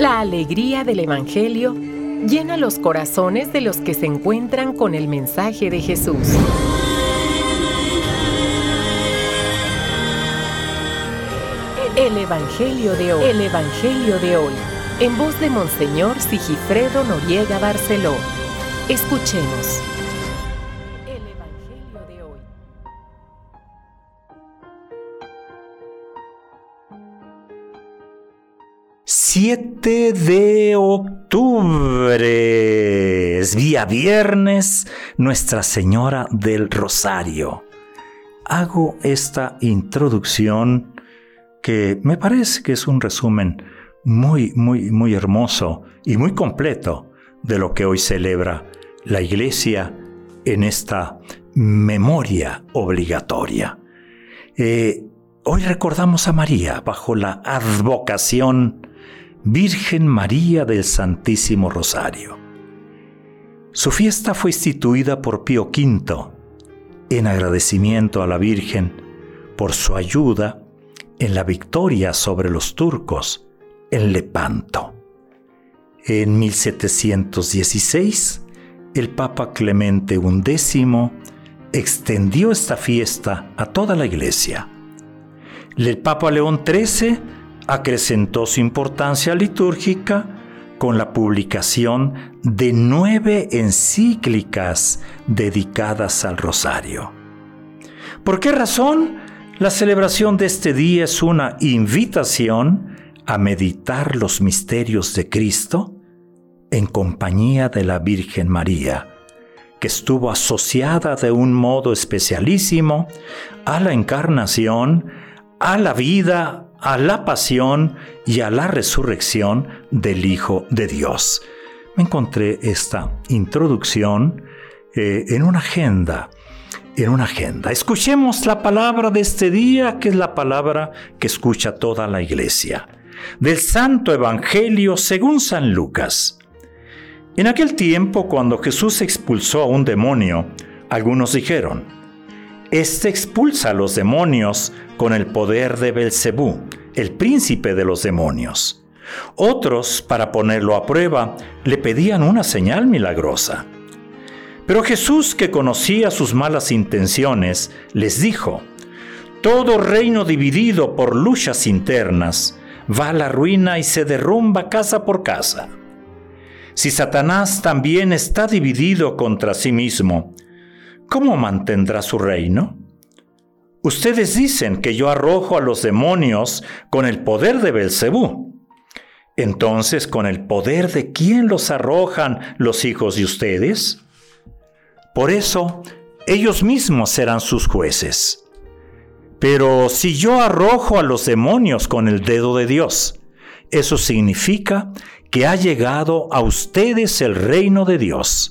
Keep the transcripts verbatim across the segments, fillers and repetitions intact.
La alegría del Evangelio llena los corazones de los que se encuentran con el mensaje de Jesús. El Evangelio de hoy. El Evangelio de hoy. En voz de Monseñor Sigifredo Noriega Barceló. Escuchemos. El Evangelio de hoy. siete de octubre, es día viernes, Nuestra Señora del Rosario. Hago esta introducción que me parece que es un resumen muy, muy, muy hermoso y muy completo de lo que hoy celebra la Iglesia en esta memoria obligatoria. Eh, hoy recordamos a María bajo la advocación Virgen María del Santísimo Rosario. Su fiesta fue instituida por Pío quinto en agradecimiento a la Virgen por su ayuda en la victoria sobre los turcos en Lepanto. En mil setecientos dieciséis, el Papa Clemente undécimo extendió esta fiesta a toda la Iglesia. El Papa León trece acrecentó su importancia litúrgica con la publicación de nueve encíclicas dedicadas al Rosario. ¿Por qué razón? La celebración de este día es una invitación a meditar los misterios de Cristo en compañía de la Virgen María, que estuvo asociada de un modo especialísimo a la encarnación, a la vida, a la pasión y a la resurrección del Hijo de Dios. Me encontré esta introducción eh, en una agenda, en una agenda. Escuchemos la palabra de este día, que es la palabra que escucha toda la Iglesia. Del Santo Evangelio según San Lucas. En aquel tiempo, cuando Jesús expulsó a un demonio, algunos dijeron: Este expulsa a los demonios con el poder de Belcebú, el príncipe de los demonios. Otros, para ponerlo a prueba, le pedían una señal milagrosa. Pero Jesús, que conocía sus malas intenciones, les dijo: Todo reino dividido por luchas internas va a la ruina y se derrumba casa por casa. Si Satanás también está dividido contra sí mismo, ¿cómo mantendrá su reino? Ustedes dicen que yo arrojo a los demonios con el poder de Belcebú. Entonces, ¿con el poder de quién los arrojan los hijos de ustedes? Por eso, ellos mismos serán sus jueces. Pero si yo arrojo a los demonios con el dedo de Dios, eso significa que ha llegado a ustedes el reino de Dios.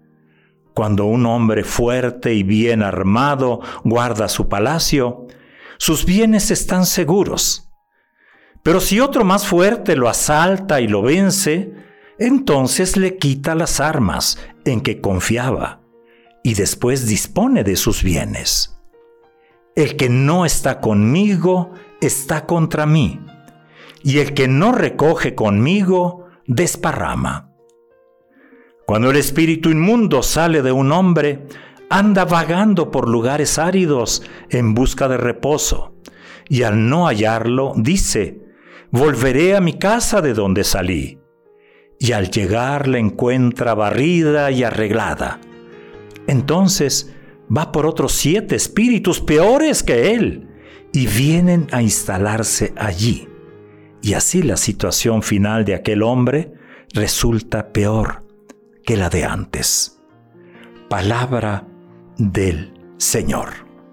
Cuando un hombre fuerte y bien armado guarda su palacio, sus bienes están seguros. Pero si otro más fuerte lo asalta y lo vence, entonces le quita las armas en que confiaba y después dispone de sus bienes. El que no está conmigo está contra mí, y el que no recoge conmigo desparrama. Cuando el espíritu inmundo sale de un hombre, anda vagando por lugares áridos en busca de reposo, y al no hallarlo, dice: Volveré a mi casa de donde salí. Y al llegar la encuentra barrida y arreglada. Entonces va por otros siete espíritus peores que él, y vienen a instalarse allí. Y así la situación final de aquel hombre resulta peor que la de antes. Palabra del Señor.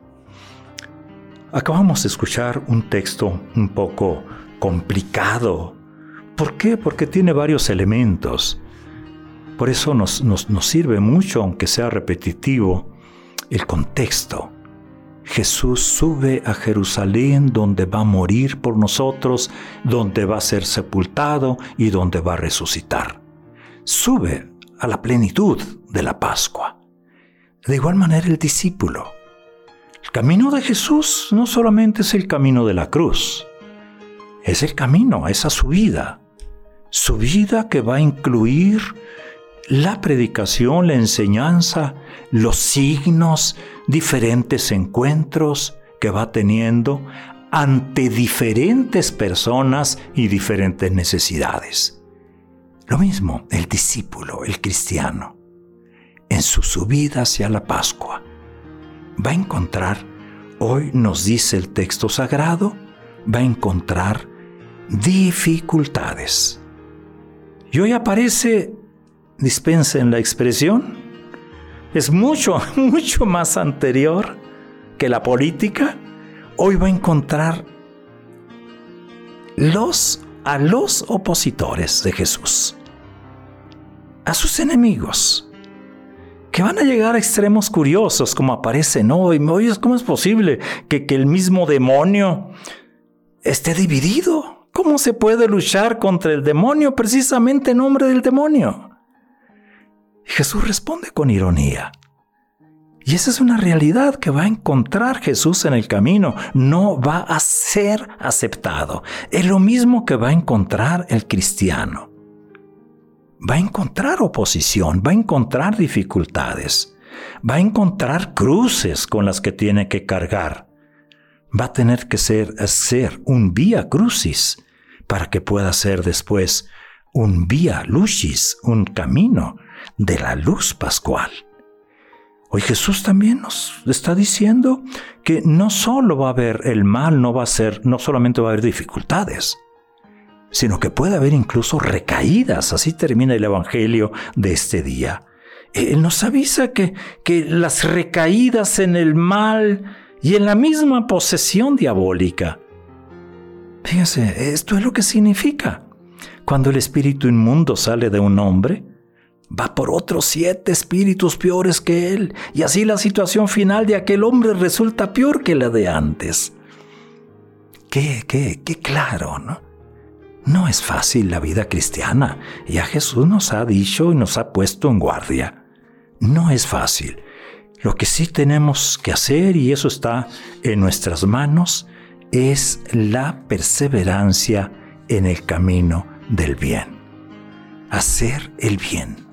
Acabamos de escuchar un texto un poco complicado. ¿Por qué? Porque tiene varios elementos. Por eso nos, nos, nos sirve mucho, aunque sea repetitivo, el contexto. Jesús sube a Jerusalén, donde va a morir por nosotros, donde va a ser sepultado y donde va a resucitar. Sube a la plenitud de la Pascua. De igual manera el discípulo. El camino de Jesús no solamente es el camino de la cruz, es el camino, esa subida. su vida que va a incluir la predicación, la enseñanza, los signos, diferentes encuentros que va teniendo ante diferentes personas y diferentes necesidades. Lo mismo el discípulo, el cristiano, en su subida hacia la Pascua, va a encontrar, hoy nos dice el texto sagrado, va a encontrar dificultades. Y hoy aparece, dispensen la expresión, es mucho, mucho más anterior que la política. Hoy va a encontrar los, a los opositores de Jesús, a sus enemigos, que van a llegar a extremos curiosos, como aparecen hoy. Oye, ¿cómo es posible que, que el mismo demonio esté dividido? ¿Cómo se puede luchar contra el demonio precisamente en nombre del demonio? Y Jesús responde con ironía. Y esa es una realidad que va a encontrar Jesús en el camino. No va a ser aceptado. Es lo mismo que va a encontrar el cristiano. Va a encontrar oposición, va a encontrar dificultades, va a encontrar cruces con las que tiene que cargar. Va a tener que ser, hacer un vía crucis para que pueda ser después un vía lucis, un camino de la luz pascual. Hoy Jesús también nos está diciendo que no solo va a haber el mal, no va a ser, no solamente va a haber dificultades, sino que puede haber incluso recaídas. Así termina el Evangelio de este día. Él nos avisa que, que las recaídas en el mal y en la misma posesión diabólica. Fíjense, esto es lo que significa. Cuando el espíritu inmundo sale de un hombre, va por otros siete espíritus peores que él, y así la situación final de aquel hombre resulta peor que la de antes. Qué, qué, qué claro, ¿no? No es fácil la vida cristiana. Ya Jesús nos ha dicho y nos ha puesto en guardia. No es fácil. Lo que sí tenemos que hacer, y eso está en nuestras manos, es la perseverancia en el camino del bien. Hacer el bien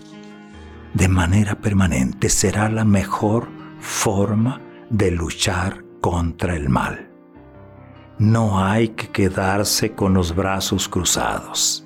de manera permanente será la mejor forma de luchar contra el mal. No hay que quedarse con los brazos cruzados.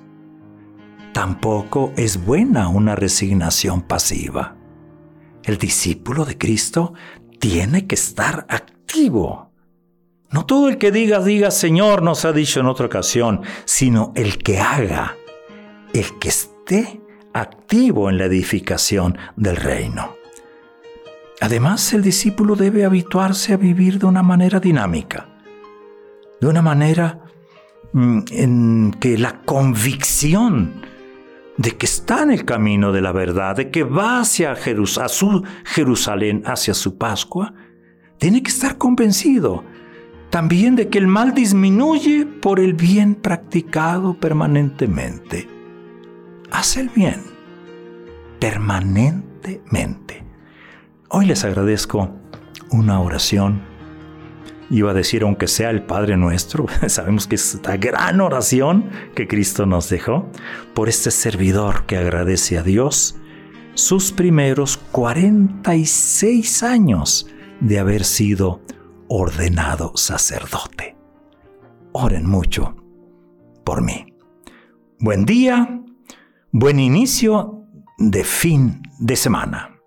Tampoco es buena una resignación pasiva. El discípulo de Cristo tiene que estar activo. No todo el que diga, diga Señor, nos ha dicho en otra ocasión, sino el que haga, el que esté activo en la edificación del reino. Además, el discípulo debe habituarse a vivir de una manera dinámica, de una manera mm, en que la convicción de que está en el camino de la verdad, de que va hacia Jerus- a su Jerusalén, hacia su Pascua, tiene que estar convencido también de que el mal disminuye por el bien practicado permanentemente. Haz el bien permanentemente. Hoy les agradezco una oración. Iba a decir, aunque sea el Padre Nuestro, sabemos que es esta gran oración que Cristo nos dejó, por este servidor que agradece a Dios sus primeros cuarenta y seis años de haber sido ordenado sacerdote. Oren mucho por mí. Buen día, buen inicio de fin de semana.